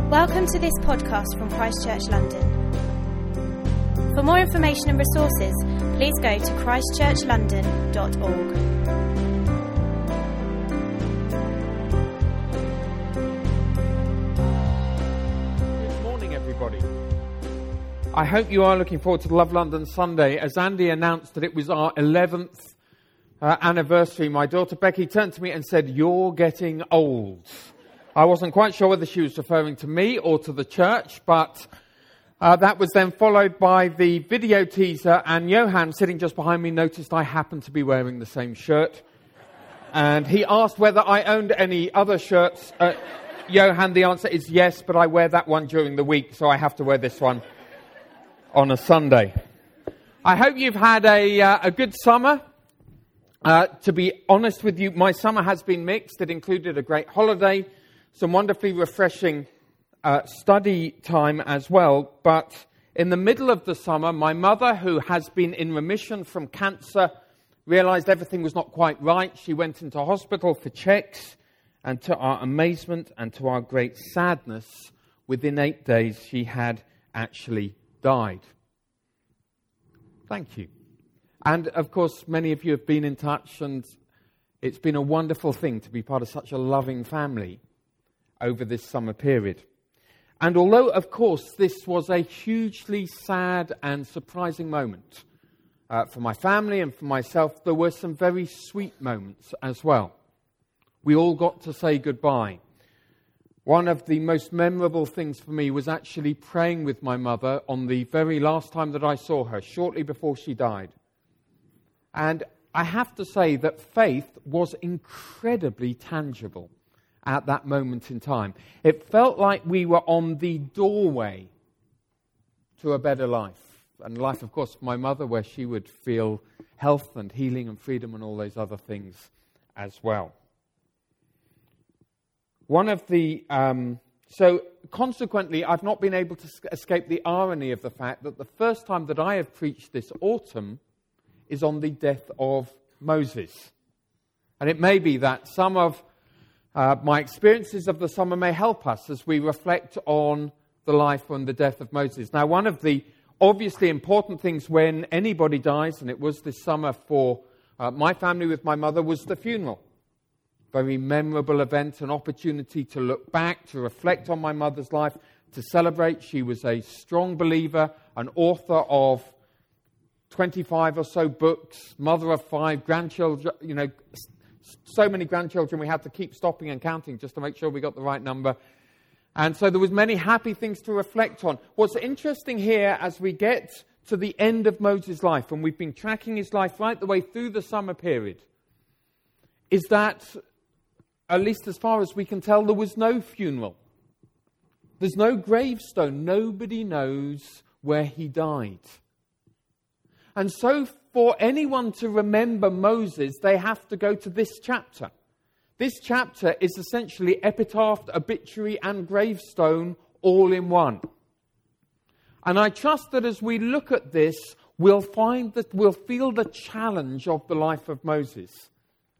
Welcome to this podcast from Christ Church London. For more information and resources, please go to christchurchlondon.org. Good morning, everybody. I hope you are looking forward to Love London Sunday. As Andy announced that it was our 11th anniversary, my daughter Becky turned to me and said, "You're getting old." I wasn't quite sure whether she was referring to me or to the church, but that was then followed by the video teaser, and Johan, sitting just behind me, noticed I happened to be wearing the same shirt. And he asked whether I owned any other shirts. Johan, the answer is yes, but I wear that one during the week, so I have to wear this one on a Sunday. I hope you've had a good summer. To be honest with you, my summer has been mixed. It included a great holiday, some wonderfully refreshing study time as well. But in the middle of the summer, my mother, who has been in remission from cancer, realized everything was not quite right. She went into hospital for checks, and to our amazement and to our great sadness, within 8 days she had actually died. Thank you. And of course, many of you have been in touch, and it's been a wonderful thing to be part of such a loving family over this summer period. And although, of course, this was a hugely sad and surprising moment for my family and for myself, there were some very sweet moments as well. We all got to say goodbye. One of the most memorable things for me was actually praying with my mother on the very last time that I saw her, shortly before she died. And I have to say that faith was incredibly tangible at that moment in time. It felt like we were on the doorway to a better life. And life, of course, for my mother, where she would feel health and healing and freedom and all those other things as well. So consequently, I've not been able to escape the irony of the fact that the first time that I have preached this autumn is on the death of Moses. And it may be that some of my experiences of the summer may help us as we reflect on the life and the death of Moses. Now, one of the obviously important things when anybody dies, and it was this summer for my family with my mother, was the funeral. Very memorable event, an opportunity to look back, to reflect on my mother's life, to celebrate. She was a strong believer, an author of 25 or so books, mother of 5, grandchildren, so many grandchildren we had to keep stopping and counting just to make sure we got the right number. And so there was many happy things to reflect on. What's interesting here as we get to the end of Moses' life, and we've been tracking his life right the way through the summer period, is that, at least as far as we can tell, there was no funeral. There's no gravestone. Nobody knows where he died. And so for anyone to remember Moses, they have to go to this chapter. This chapter is essentially epitaph, obituary, and gravestone all in one. And I trust that as we look at this, we'll feel the challenge of the life of Moses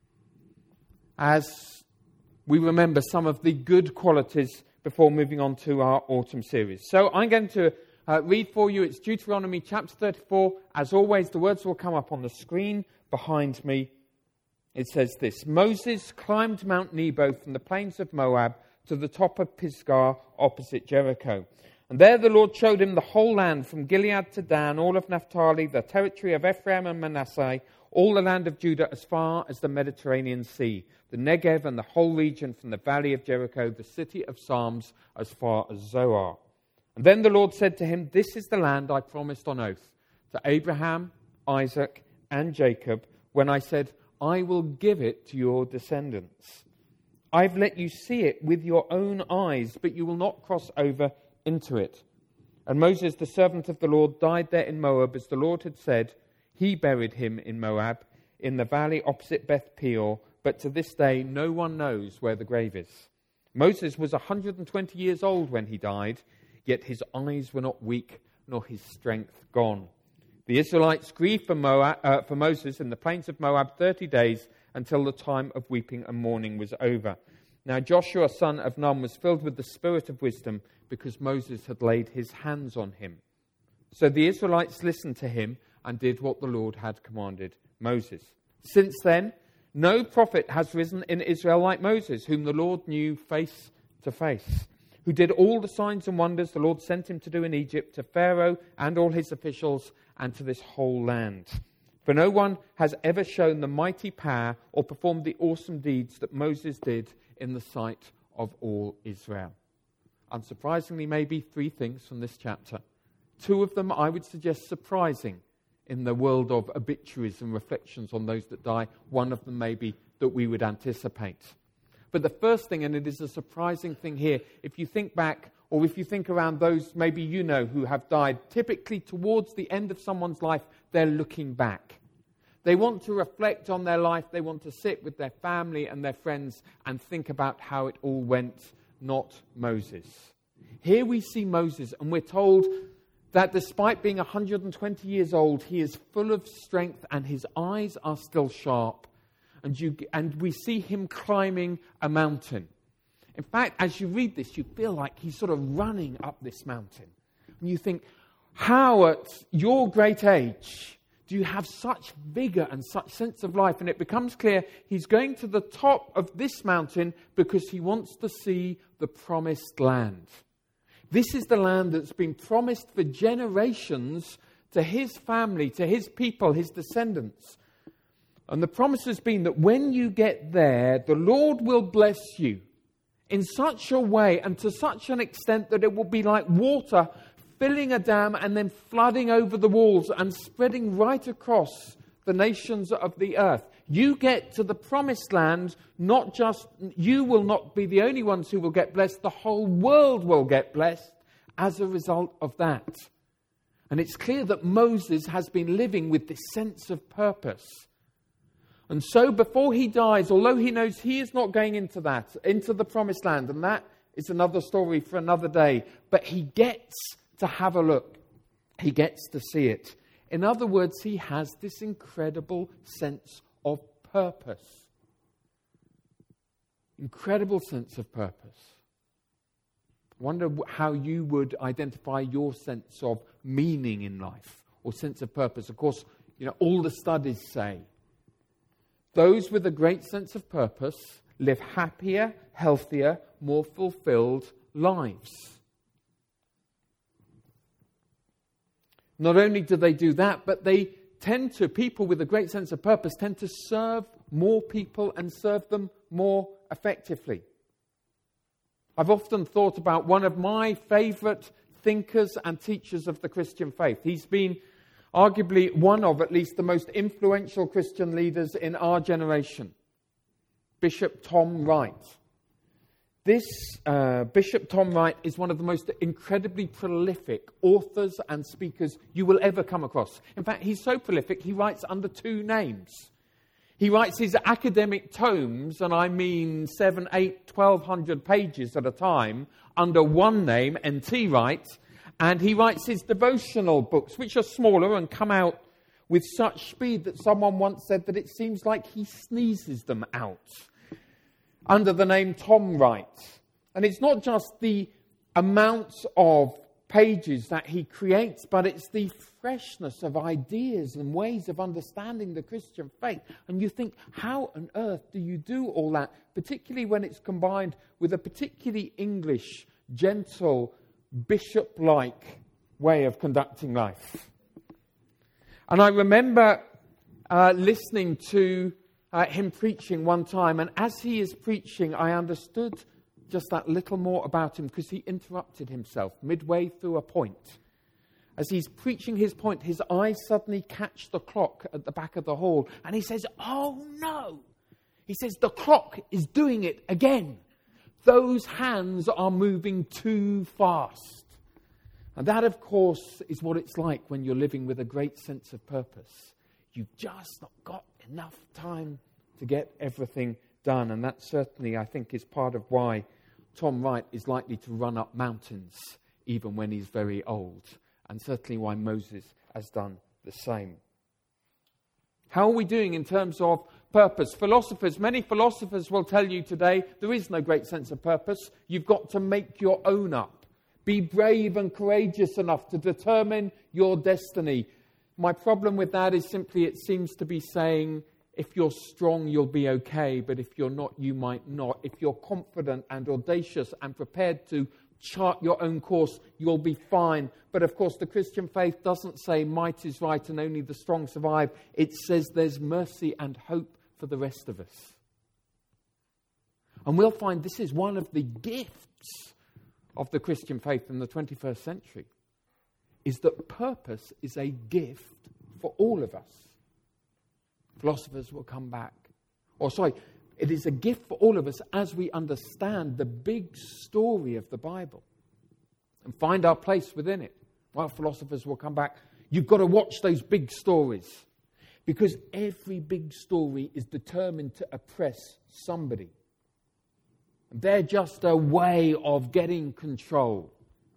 as we remember some of the good qualities before moving on to our autumn series. So I'm going to read for you. It's Deuteronomy chapter 34. As always, the words will come up on the screen behind me. It says this: Moses climbed Mount Nebo from the plains of Moab to the top of Pisgah opposite Jericho. And there the Lord showed him the whole land from Gilead to Dan, all of Naphtali, the territory of Ephraim and Manasseh, all the land of Judah as far as the Mediterranean Sea, the Negev and the whole region from the valley of Jericho, the city of Psalms as far as Zoar. And then the Lord said to him, "This is the land I promised on oath to Abraham, Isaac, and Jacob, when I said, I will give it to your descendants. I've let you see it with your own eyes, but you will not cross over into it." And Moses, the servant of the Lord, died there in Moab, as the Lord had said. He buried him in Moab, in the valley opposite Beth Peor, but to this day no one knows where the grave is. Moses was 120 years old when he died, yet his eyes were not weak, nor his strength gone. The Israelites grieved for Moses in the plains of Moab 30 days until the time of weeping and mourning was over. Now Joshua, son of Nun, was filled with the spirit of wisdom because Moses had laid his hands on him. So the Israelites listened to him and did what the Lord had commanded Moses. Since then, no prophet has risen in Israel like Moses, whom the Lord knew face to face, who did all the signs and wonders the Lord sent him to do in Egypt, to Pharaoh and all his officials, and to this whole land. For no one has ever shown the mighty power or performed the awesome deeds that Moses did in the sight of all Israel. Unsurprisingly, maybe 3 things from this chapter. 2 of them I would suggest surprising in the world of obituaries and reflections on those that die. 1 of them maybe that we would anticipate. But the first thing, and it is a surprising thing here, if you think back, or if you think around those maybe you know who have died, typically towards the end of someone's life, they're looking back. They want to reflect on their life. They want to sit with their family and their friends and think about how it all went, not Moses. Here we see Moses, and we're told that despite being 120 years old, he is full of strength and his eyes are still sharp. And we see him climbing a mountain. In fact, as you read this, you feel like he's sort of running up this mountain. And you think, how at your great age do you have such vigor and such sense of life? And it becomes clear he's going to the top of this mountain because he wants to see the promised land. This is the land that's been promised for generations to his family, to his people, his descendants. And the promise has been that when you get there, the Lord will bless you in such a way and to such an extent that it will be like water filling a dam and then flooding over the walls and spreading right across the nations of the earth. You get to the promised land, not just, you will not be the only ones who will get blessed, the whole world will get blessed as a result of that. And it's clear that Moses has been living with this sense of purpose. And so before he dies, although he knows he is not going into the promised land, and that is another story for another day, but he gets to have a look. He gets to see it. In other words, he has this incredible sense of purpose. Incredible sense of purpose. I wonder how you would identify your sense of meaning in life or sense of purpose. Of course, all the studies say those with a great sense of purpose live happier, healthier, more fulfilled lives. Not only do they do that, but they people with a great sense of purpose tend to serve more people and serve them more effectively. I've often thought about one of my favourite thinkers and teachers of the Christian faith. He's been arguably one of at least the most influential Christian leaders in our generation, Bishop Tom Wright. This Bishop Tom Wright is one of the most incredibly prolific authors and speakers you will ever come across. In fact, he's so prolific, he writes under 2 names. He writes his academic tomes, and I mean 7, 8, 1,200 pages at a time, under one name, N.T. Wright, and he writes his devotional books, which are smaller and come out with such speed that someone once said that it seems like he sneezes them out, under the name Tom Wright. And it's not just the amounts of pages that he creates, but it's the freshness of ideas and ways of understanding the Christian faith. And you think, how on earth do you do all that, particularly when it's combined with a particularly English, gentle, bishop-like way of conducting life? And I remember listening to him preaching one time, and as he is preaching, I understood just that little more about him because he interrupted himself midway through a point. As he's preaching his point, his eyes suddenly catch the clock at the back of the hall, and he says, "Oh no!" He says, "The clock is doing it again. Those hands are moving too fast." And that, of course, is what it's like when you're living with a great sense of purpose. You've just not got enough time to get everything done. And that certainly, I think, is part of why Tom Wright is likely to run up mountains even when he's very old. And certainly why Moses has done the same. How are we doing in terms of purpose? Many philosophers will tell you today, there is no great sense of purpose. You've got to make your own up. Be brave and courageous enough to determine your destiny. My problem with that is simply it seems to be saying, if you're strong, you'll be okay, but if you're not, you might not. If you're confident and audacious and prepared to chart your own course, you'll be fine. But of course, the Christian faith doesn't say might is right and only the strong survive. It says there's mercy and hope for the rest of us. And we'll find this is one of the gifts of the Christian faith in the 21st century, is that purpose is a gift for all of us. Philosophers will come back. It is a gift for all of us as we understand the big story of the Bible and find our place within it. Well, philosophers will come back. You've got to watch those big stories, because every big story is determined to oppress somebody. They're just a way of getting control.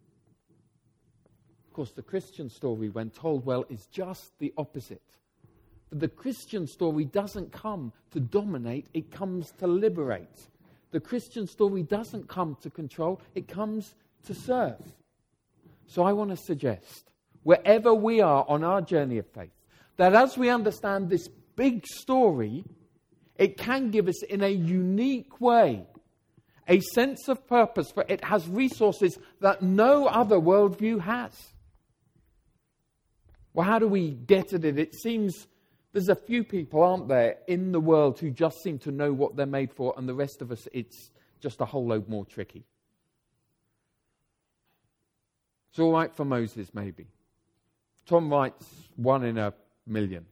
Of course, the Christian story, when told well, is just the opposite. The Christian story doesn't come to dominate, it comes to liberate. The Christian story doesn't come to control, it comes to serve. So I want to suggest, wherever we are on our journey of faith, that as we understand this big story, it can give us in a unique way a sense of purpose, for it has resources that no other worldview has. Well, how do we get at it? It seems there's a few people, aren't there, in the world who just seem to know what they're made for, and the rest of us, it's just a whole load more tricky. It's all right for Moses, maybe. Tom writes 1 in a million.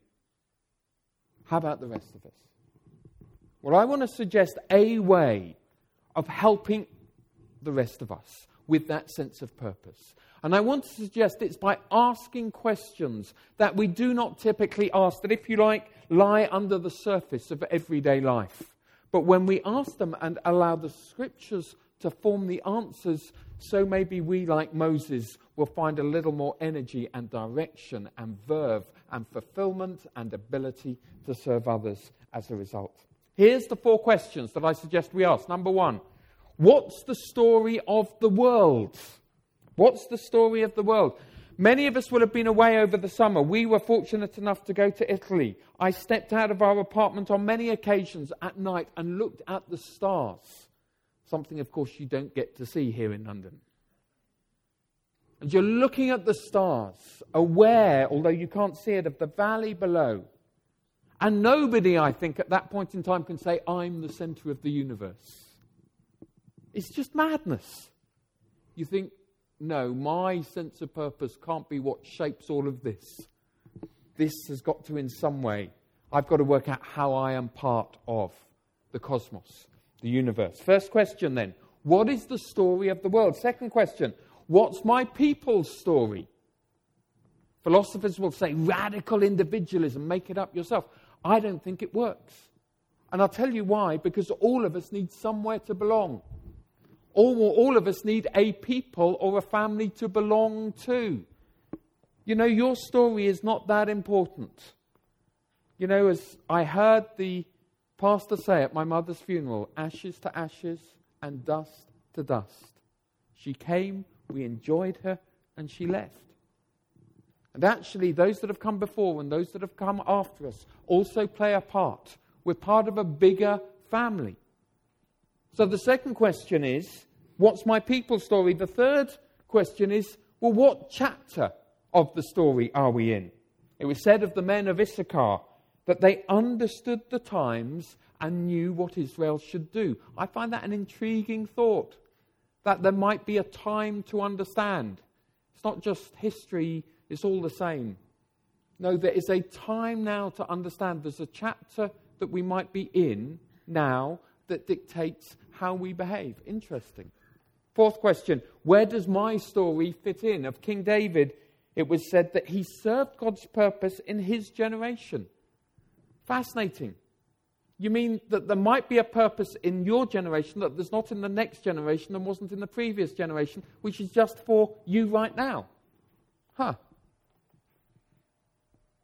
How about the rest of us? Well, I want to suggest a way of helping the rest of us with that sense of purpose. And I want to suggest it's by asking questions that we do not typically ask, that, if you like, lie under the surface of everyday life. But when we ask them and allow the Scriptures to form the answers, so maybe we, like Moses, will find a little more energy and direction and verve and fulfillment and ability to serve others as a result. Here's the 4 questions that I suggest we ask. Number 1, what's the story of the world? What's the story of the world? Many of us will have been away over the summer. We were fortunate enough to go to Italy. I stepped out of our apartment on many occasions at night and looked at the stars. Something, of course, you don't get to see here in London. And you're looking at the stars, aware, although you can't see it, of the valley below. And nobody, I think, at that point in time can say, I'm the centre of the universe. It's just madness. You think, no, my sense of purpose can't be what shapes all of this. This has got to, in some way, I've got to work out how I am part of the cosmos, the universe. First question then, what is the story of the world? Second question, what's my people's story? Philosophers will say radical individualism, make it up yourself. I don't think it works. And I'll tell you why, because all of us need somewhere to belong. All of us need a people or a family to belong to. You know, your story is not that important. You know, as I heard the pastor say at my mother's funeral, ashes to ashes and dust to dust. She came, we enjoyed her, and she left. And actually, those that have come before and those that have come after us also play a part. We're part of a bigger family. So the second question is, what's my people's story? The third question is, well, what chapter of the story are we in? It was said of the men of Issachar that they understood the times and knew what Israel should do. I find that an intriguing thought, that there might be a time to understand. It's not just history, it's all the same. No, there is a time now to understand. There's a chapter that we might be in now that dictates how we behave. Interesting. Fourth question, where does my story fit in? Of King David, it was said that he served God's purpose in his generation. Fascinating. You mean that there might be a purpose in your generation that there's not in the next generation and wasn't in the previous generation, which is just for you right now?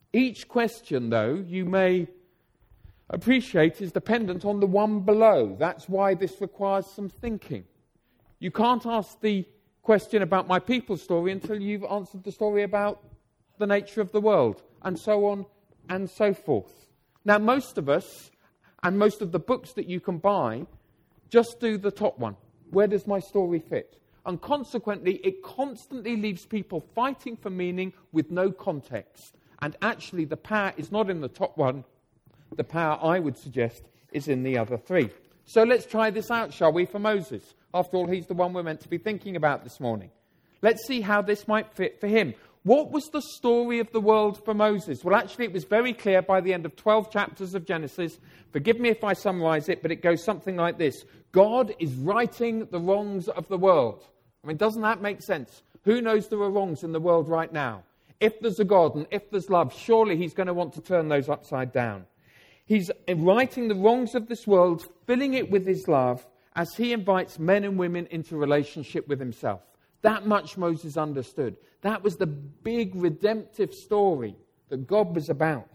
Each question, though, you may appreciate is dependent on the one below. That's why this requires some thinking. You can't ask the question about my people's story until you've answered the story about the nature of the world, and so on and so forth. Now, most of us, and most of the books that you can buy, just do the top one. Where does my story fit? And consequently, it constantly leaves people fighting for meaning with no context. And actually, the power is not in the top one. The power, I would suggest, is in the other three. So let's try this out, shall we, for Moses? After all, he's the one we're meant to be thinking about this morning. Let's see how this might fit for him. What was the story of the world for Moses? Well, actually, it was very clear by the end of 12 chapters of Genesis. Forgive me if I summarize it, but it goes something like this. God is righting the wrongs of the world. I mean, doesn't that make sense? Who knows there are wrongs in the world right now? If there's a God and if there's love, surely he's going to want to turn those upside down. He's righting the wrongs of this world, filling it with his love, as he invites men and women into relationship with himself. That much Moses understood. That was the big redemptive story that God was about.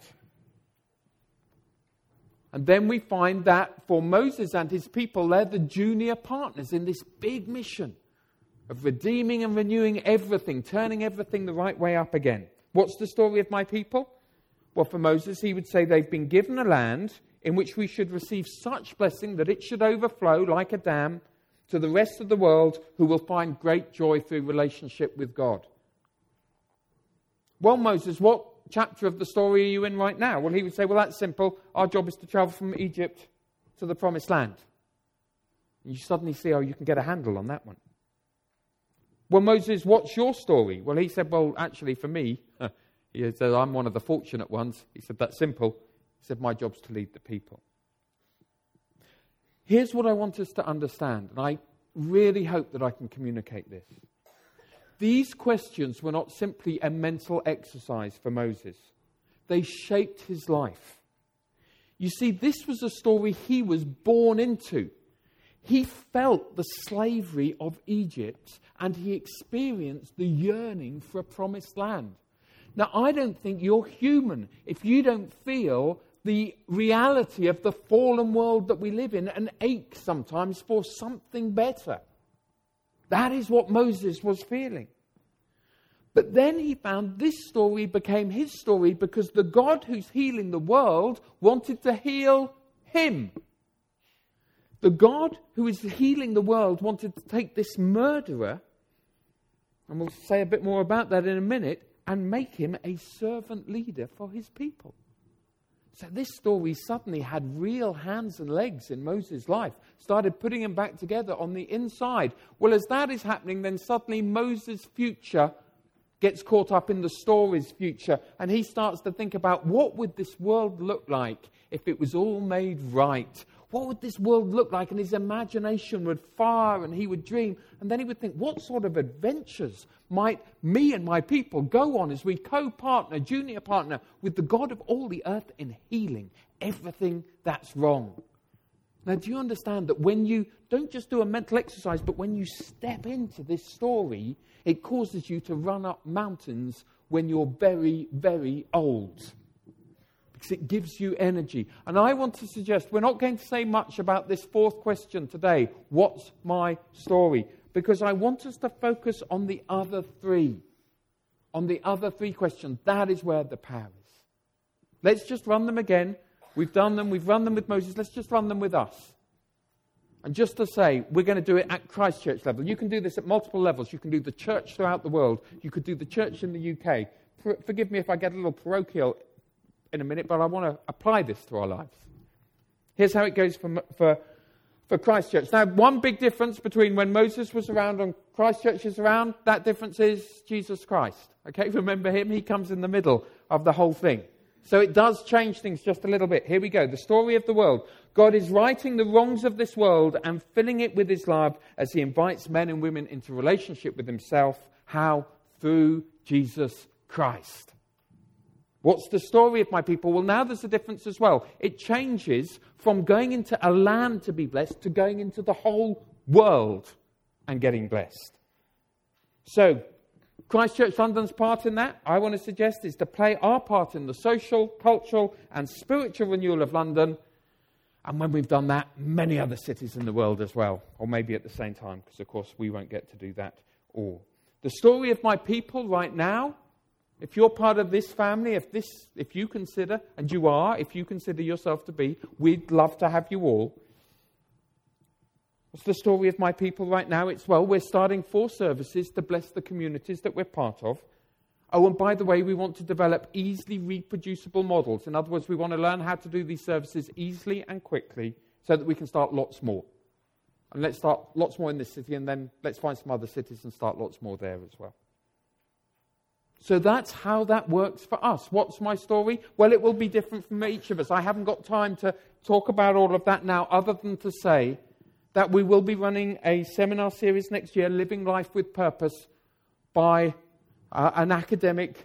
And then we find that for Moses and his people, they're the junior partners in this big mission of redeeming and renewing everything, turning everything the right way up again. What's the story of my people? Well, for Moses, he would say they've been given a land in which we should receive such blessing that it should overflow like a dam to the rest of the world who will find great joy through relationship with God. Well, Moses, what chapter of the story are you in right now? Well, he would say, well, that's simple. Our job is to travel from Egypt to the promised land. And you suddenly see, you can get a handle on that one. Well, Moses, what's your story? Well, he said, well, actually, for me, he said, I'm one of the fortunate ones. He said, that's simple. He said, my job's to lead the people. Here's what I want us to understand, and I really hope that I can communicate this. These questions were not simply a mental exercise for Moses. They shaped his life. You see, this was a story he was born into. He felt the slavery of Egypt, and he experienced the yearning for a promised land. Now, I don't think you're human if you don't feel the reality of the fallen world that we live in and ache sometimes for something better. That is what Moses was feeling. But then he found this story became his story because the God who's healing the world wanted to heal him. The God who is healing the world wanted to take this murderer, and we'll say a bit more about that in a minute, and make him a servant leader for his people. So this story suddenly had real hands and legs in Moses' life, started putting him back together on the inside. Well, as that is happening, then suddenly Moses' future gets caught up in the story's future, and he starts to think about what would this world look like if it was all made right? What would this world look like? And his imagination would fire and he would dream. And then he would think, what sort of adventures might me and my people go on as we co-partner, junior partner with the God of all the earth in healing everything that's wrong? Now, do you understand that when you don't just do a mental exercise, but when you step into this story, it causes you to run up mountains when you're very, very old? Because it gives you energy. And I want to suggest we're not going to say much about this fourth question today. What's my story? Because I want us to focus on the other three. On the other three questions. That is where the power is. Let's just run them again. We've done them. We've run them with Moses. Let's just run them with us. And just to say, we're going to do it at Christchurch level. You can do this at multiple levels. You can do the church throughout the world. You could do the church in the UK. Forgive me if I get a little parochial in a minute, but I want to apply this to our lives. Here's how it goes for Christchurch. Now, one big difference between when Moses was around and Christchurch is around, that difference is Jesus Christ. Okay, remember him? He comes in the middle of the whole thing. So it does change things just a little bit. Here we go. The story of the world. God is righting the wrongs of this world and filling it with his love as he invites men and women into relationship with himself. How? Through Jesus Christ. What's the story of my people? Well, now there's a difference as well. It changes from going into a land to be blessed to going into the whole world and getting blessed. So, Christ Church London's part in that, I want to suggest, is to play our part in the social, cultural and spiritual renewal of London. And when we've done that, many other cities in the world as well. Or maybe at the same time, because of course we won't get to do that all. The story of my people right now, if you're part of this family, if you consider, and you are, if you consider yourself to be, we'd love to have you all. What's the story of my people right now? It's, well, we're starting 4 services to bless the communities that we're part of. Oh, and by the way, we want to develop easily reproducible models. In other words, we want to learn how to do these services easily and quickly so that we can start lots more. And let's start lots more in this city, and then let's find some other cities and start lots more there as well. So that's how that works for us. What's my story? Well, it will be different from each of us. I haven't got time to talk about all of that now, other than to say that we will be running a seminar series next year, Living Life with Purpose, by an academic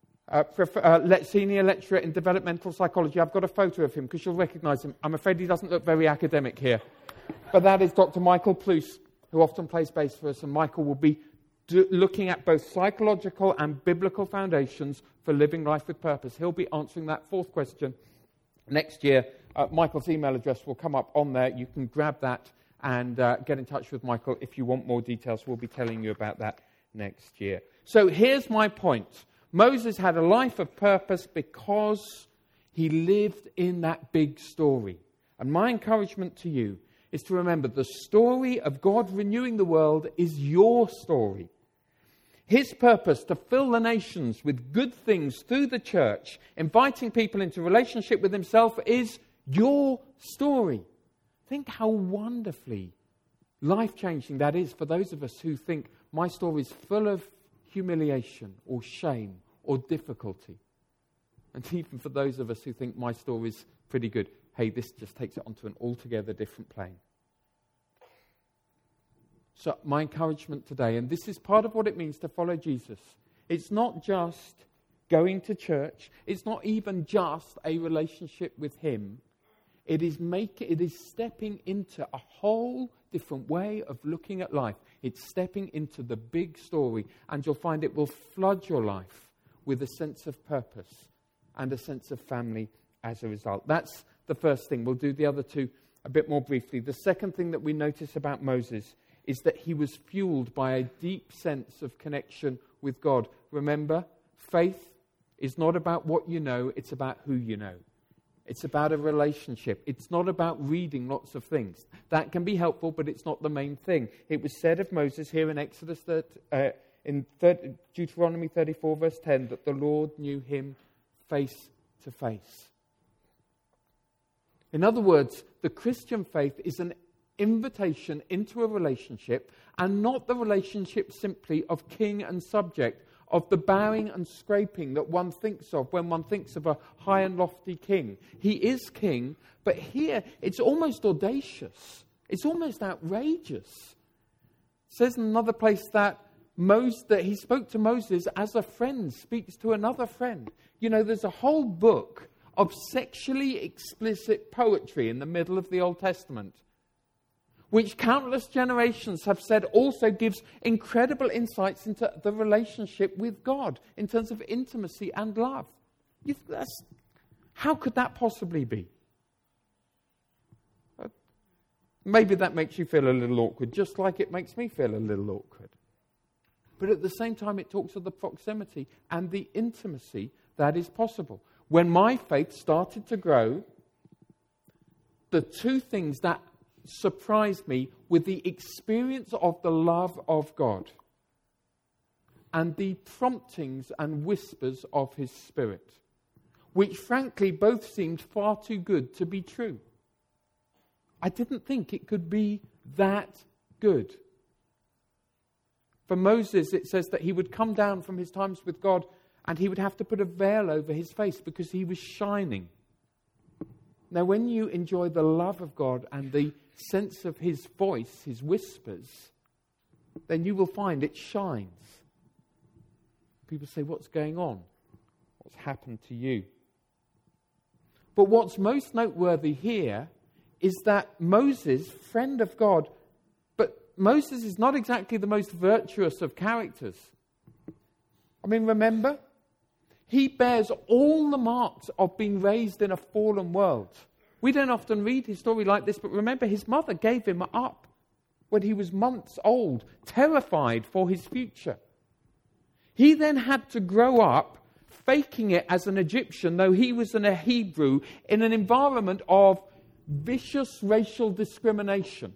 senior lecturer in developmental psychology. I've got a photo of him because you'll recognise him. I'm afraid he doesn't look very academic here. But that is Dr. Michael Pluce, who often plays bass for us. And Michael will be looking at both psychological and biblical foundations for living life with purpose. He'll be answering that 4th question next year. Michael's email address will come up on there. You can grab that and get in touch with Michael if you want more details. We'll be telling you about that next year. So here's my point. Moses had a life of purpose because he lived in that big story. And my encouragement to you is to remember the story of God renewing the world is your story. His purpose to fill the nations with good things through the church, inviting people into relationship with himself, is your story. Think how wonderfully life-changing that is for those of us who think my story is full of humiliation or shame or difficulty. And even for those of us who think my story is pretty good, hey, this just takes it onto an altogether different plane. So my encouragement today, and this is part of what it means to follow Jesus, it's not just going to church, it's not even just a relationship with him. It is stepping into a whole different way of looking at life. It's stepping into the big story, and you'll find it will flood your life with a sense of purpose and a sense of family as a result. That's the first thing. We'll do the other 2 a bit more briefly. The second thing that we notice about Moses is that he was fueled by a deep sense of connection with God. Remember, faith is not about what you know, it's about who you know. It's about a relationship. It's not about reading lots of things. That can be helpful, but it's not the main thing. It was said of Moses here in Deuteronomy 34, verse 10, that the Lord knew him face to face. In other words, the Christian faith is an invitation into a relationship, and not the relationship simply of king and subject, of the bowing and scraping that one thinks of when one thinks of a high and lofty king. He is king, but here it's almost audacious. It's almost outrageous. It says in another place that he spoke to Moses as a friend speaks to another friend. You know, there's a whole book of sexually explicit poetry in the middle of the Old Testament, which countless generations have said also gives incredible insights into the relationship with God in terms of intimacy and love. How could that possibly be? Maybe that makes you feel a little awkward, just like it makes me feel a little awkward. But at the same time, it talks of the proximity and the intimacy that is possible. When my faith started to grow, the 2 things that surprised me with the experience of the love of God and the promptings and whispers of his Spirit, which frankly both seemed far too good to be true. I didn't think it could be that good. For Moses, it says that he would come down from his times with God and he would have to put a veil over his face because he was shining. Now, when you enjoy the love of God and the sense of his voice, his whispers, then you will find it shines. People say, what's going on? What's happened to you? But what's most noteworthy here is that Moses, friend of God, but Moses is not exactly the most virtuous of characters. I mean, remember? He bears all the marks of being raised in a fallen world. We don't often read his story like this, but remember, his mother gave him up when he was months old, terrified for his future. He then had to grow up faking it as an Egyptian, though he was a Hebrew, in an environment of vicious racial discrimination.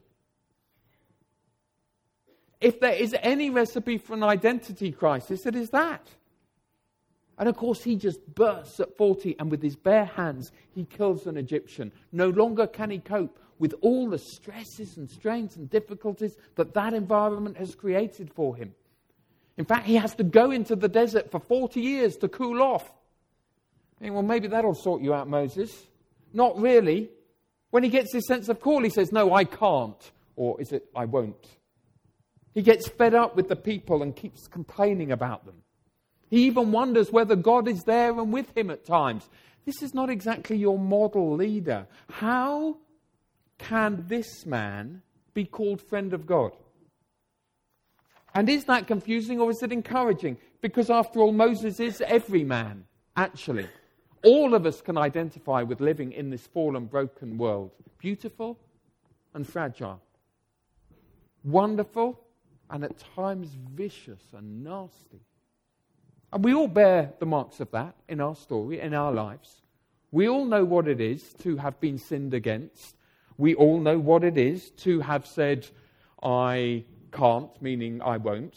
If there is any recipe for an identity crisis, it is that. And of course, he just bursts at 40, and with his bare hands, he kills an Egyptian. No longer can he cope with all the stresses and strains and difficulties that environment has created for him. In fact, he has to go into the desert for 40 years to cool off. I think, well, maybe that'll sort you out, Moses. Not really. When he gets his sense of call, he says, no, I can't. Or is it, I won't? He gets fed up with the people and keeps complaining about them. He even wonders whether God is there and with him at times. This is not exactly your model leader. How can this man be called friend of God? And is that confusing, or is it encouraging? Because after all, Moses is every man, actually. All of us can identify with living in this fallen, broken world. Beautiful and fragile. Wonderful and at times vicious and nasty. And we all bear the marks of that in our story, in our lives. We all know what it is to have been sinned against. We all know what it is to have said, I can't, meaning I won't.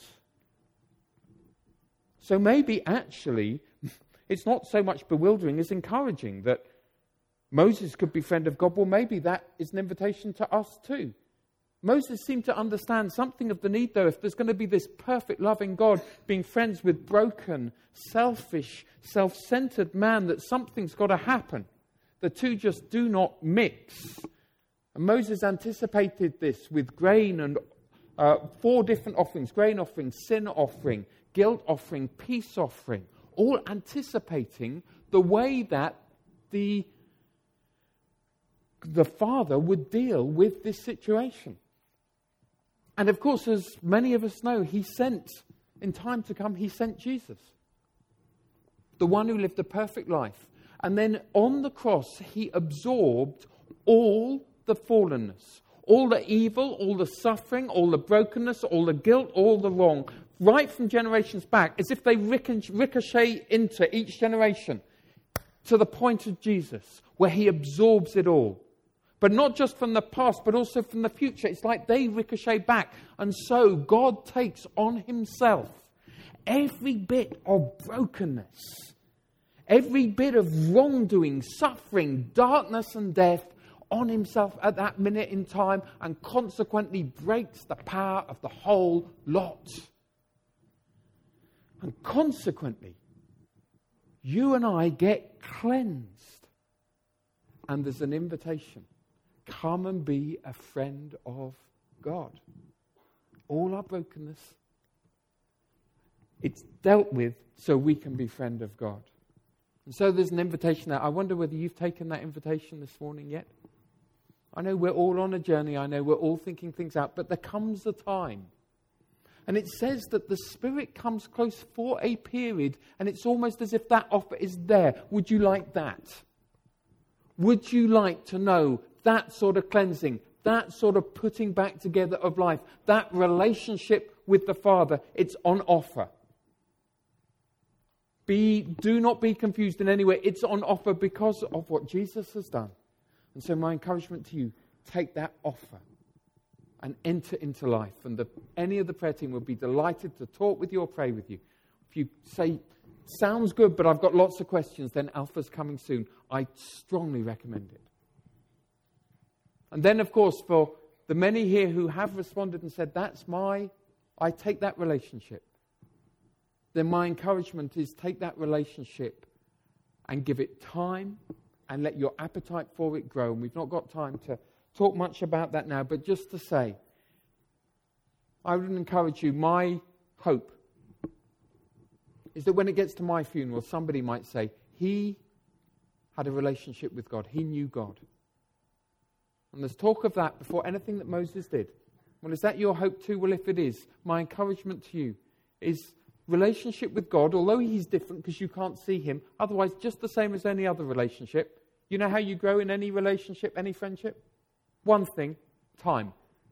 So maybe actually, it's not so much bewildering as encouraging that Moses could be friend of God. Well, maybe that is an invitation to us too. Moses seemed to understand something of the need, though, if there's going to be this perfect, loving God being friends with broken, selfish, self-centered man, that something's got to happen. The two just do not mix. And Moses anticipated this with grain and 4 different offerings: grain offering, sin offering, guilt offering, peace offering, all anticipating the way that the Father would deal with this situation. And of course, as many of us know, in time to come, he sent Jesus. The one who lived a perfect life. And then on the cross, he absorbed all the fallenness, all the evil, all the suffering, all the brokenness, all the guilt, all the wrong, right from generations back, as if they ricochet into each generation, to the point of Jesus, where he absorbs it all. But not just from the past, but also from the future. It's like they ricochet back. And so God takes on himself every bit of brokenness, every bit of wrongdoing, suffering, darkness and death on himself at that minute in time, and consequently breaks the power of the whole lot. And consequently, you and I get cleansed. And there's an invitation. Come and be a friend of God. All our brokenness, it's dealt with so we can be friend of God. And so there's an invitation there. I wonder whether you've taken that invitation this morning yet. I know we're all on a journey. I know we're all thinking things out. But there comes a time. And it says that the Spirit comes close for a period. And it's almost as if that offer is there. Would you like that? Would you like to know that sort of cleansing, that sort of putting back together of life, that relationship with the Father? It's on offer. Do not be confused in any way. It's on offer because of what Jesus has done. And so my encouragement to you, take that offer and enter into life. And any of the prayer team will be delighted to talk with you or pray with you. If you say, sounds good, but I've got lots of questions, then Alpha's coming soon. I strongly recommend it. And then, of course, for the many here who have responded and said, I take that relationship, then my encouragement is take that relationship and give it time and let your appetite for it grow. And we've not got time to talk much about that now, but just to say, I would encourage you, my hope is that when it gets to my funeral, somebody might say, he had a relationship with God. He knew God. And there's talk of that before anything that Moses did. Well, is that your hope too? Well, if it is, my encouragement to you is relationship with God, although he's different because you can't see him, otherwise just the same as any other relationship. You know how you grow in any relationship, any friendship? One thing, time.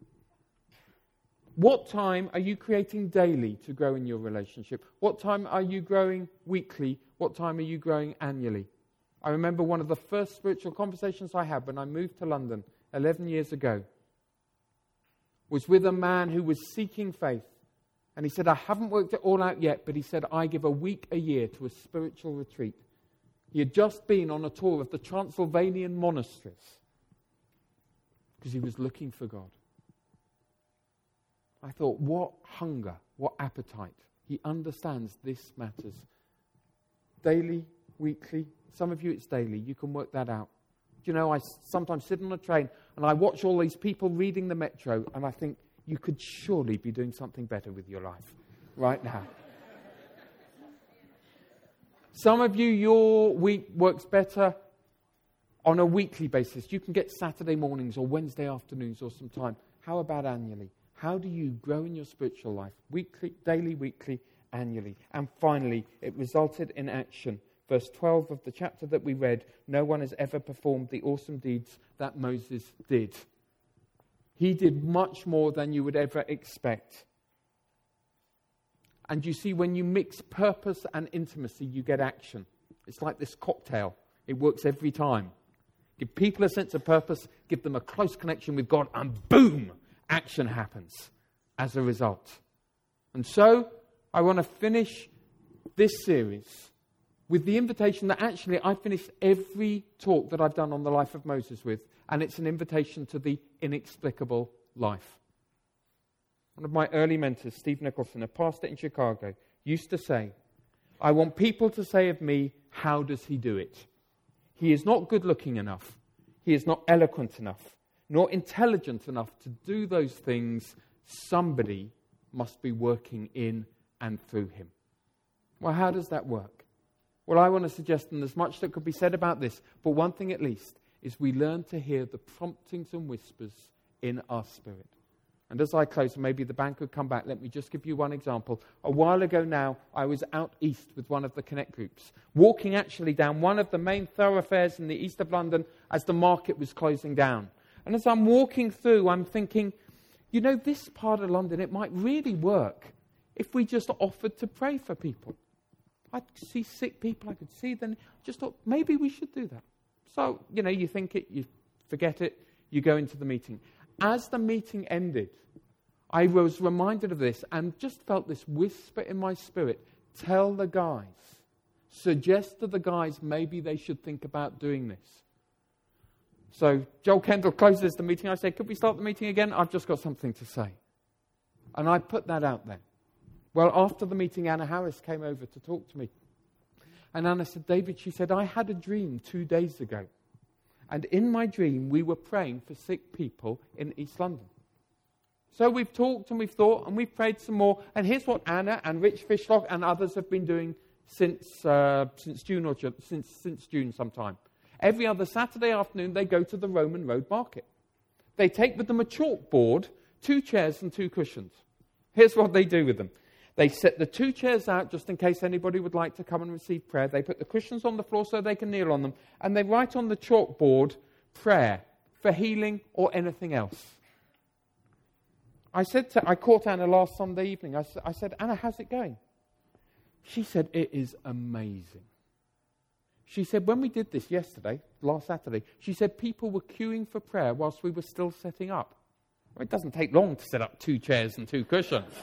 What time are you creating daily to grow in your relationship? What time are you growing weekly? What time are you growing annually? I remember one of the first spiritual conversations I had when I moved to London 11 years ago was with a man who was seeking faith. And he said, I haven't worked it all out yet, but he said, I give a week a year to a spiritual retreat. He had just been on a tour of the Transylvanian monasteries because he was looking for God. I thought, what hunger, what appetite. He understands this matters. Daily, weekly, some of you it's daily. You can work that out. Do you know, I sometimes sit on a train and I watch all these people reading the Metro and I think, you could surely be doing something better with your life right now. Some of you, your week works better on a weekly basis. You can get Saturday mornings or Wednesday afternoons or some time. How about annually? How do you grow in your spiritual life? Weekly, daily, weekly, annually. And finally, it resulted in action. Verse 12 of the chapter that we read, no one has ever performed the awesome deeds that Moses did. He did much more than you would ever expect. And you see, when you mix purpose and intimacy, you get action. It's like this cocktail. It works every time. Give people a sense of purpose, give them a close connection with God, and boom, action happens as a result. And so, I want to finish this series with the invitation that actually I finished every talk that I've done on the life of Moses with, and it's an invitation to the inexplicable life. One of my early mentors, Steve Nicholson, a pastor in Chicago, used to say, I want people to say of me, how does he do it? He is not good looking enough. He is not eloquent enough, nor intelligent enough to do those things. Somebody must be working in and through him. Well, how does that work? Well, I want to suggest, and there's much that could be said about this, but one thing at least is we learn to hear the promptings and whispers in our spirit. And as I close, maybe the band could come back, let me just give you one example. A while ago now, I was out east with one of the Connect groups, walking actually down one of the main thoroughfares in the east of London as the market was closing down. And as I'm walking through, I'm thinking, you know, this part of London, it might really work if we just offered to pray for people. I could see sick people, I could see them. Just thought, maybe we should do that. So, you know, you think it, you forget it, you go into the meeting. As the meeting ended, I was reminded of this and just felt this whisper in my spirit. Tell the guys, suggest to the guys maybe they should think about doing this. So Joel Kendall closes the meeting. I say, could we start the meeting again? I've just got something to say. And I put that out there. Well, after the meeting, Anna Harris came over to talk to me. And Anna said, David, she said, I had a dream 2 days ago. And in my dream, we were praying for sick people in East London. So we've talked and we've thought and we've prayed some more. And here's what Anna and Rich Fishlock and others have been doing since June sometime. Every other Saturday afternoon, they go to the Roman Road Market. They take with them a chalkboard, 2 chairs and 2 cushions. Here's what they do with them. They set the 2 chairs out just in case anybody would like to come and receive prayer. They put the cushions on the floor so they can kneel on them. And they write on the chalkboard, prayer for healing or anything else. I caught Anna last Sunday evening. I said, Anna, how's it going? She said, it is amazing. She said, when we did this last Saturday, she said people were queuing for prayer whilst we were still setting up. Well, it doesn't take long to set up 2 chairs and 2 cushions.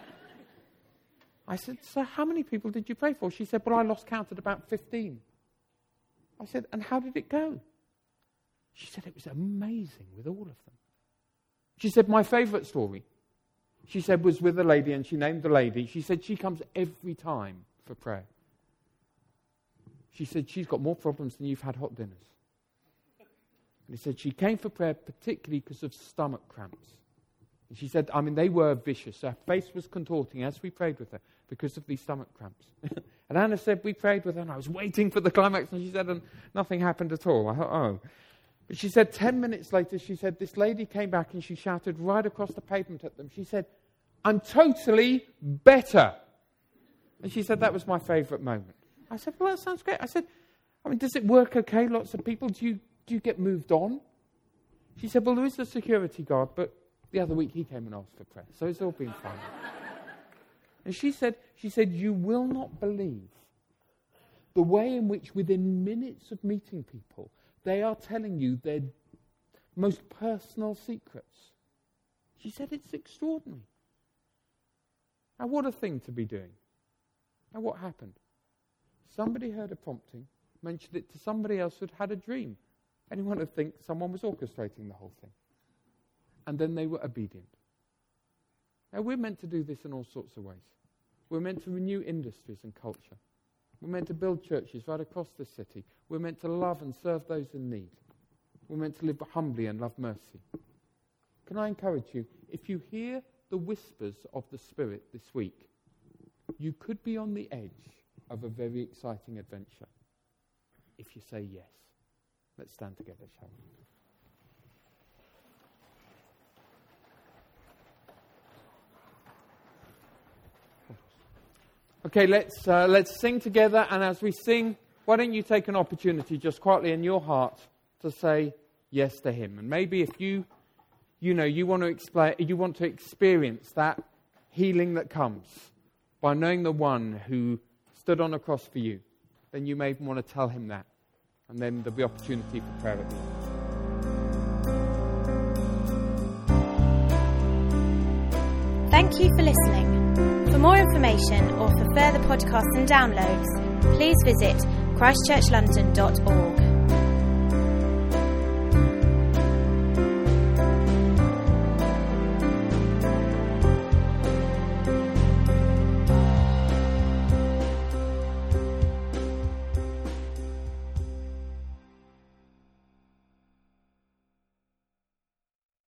I said, so how many people did you pray for? She said, well, I lost count at about 15. I said, and how did it go? She said, it was amazing with all of them. She said, my favourite story, she said, was with a lady, and she named the lady. She said, she comes every time for prayer. She said, she's got more problems than you've had hot dinners. And he said, she came for prayer particularly because of stomach cramps. And she said, I mean, they were vicious. Her face was contorting as we prayed with her because of these stomach cramps. And Anna said, we prayed with her, and I was waiting for the climax, and she said, and nothing happened at all. I thought, oh. But she said 10 minutes later, she said, this lady came back and she shouted right across the pavement at them. She said, I'm totally better. And she said, that was my favourite moment. I said, well, that sounds great. I said, does it work okay? Lots of people, do you get moved on? She said, well, there is a security guard, but the other week he came and asked for prayer. So it's all been fine. And she said, you will not believe the way in which within minutes of meeting people, they are telling you their most personal secrets. She said, it's extraordinary. Now, what a thing to be doing. Now, what happened? Somebody heard a prompting, mentioned it to somebody else who'd had a dream. Anyone would think someone was orchestrating the whole thing. And then they were obedient. Now, we're meant to do this in all sorts of ways. We're meant to renew industries and culture. We're meant to build churches right across the city. We're meant to love and serve those in need. We're meant to live humbly and love mercy. Can I encourage you, if you hear the whispers of the Spirit this week, you could be on the edge of a very exciting adventure. If you say yes. Let's stand together, shall we? Okay, let's sing together, and as we sing, why don't you take an opportunity just quietly in your heart to say yes to Him. And maybe if you want to experience that healing that comes by knowing the one who stood on a cross for you, then you may even want to tell Him that. And then there'll be opportunity for prayer at the end. Thank you for listening. For more information or for further podcasts and downloads, please visit christchurchlondon.org.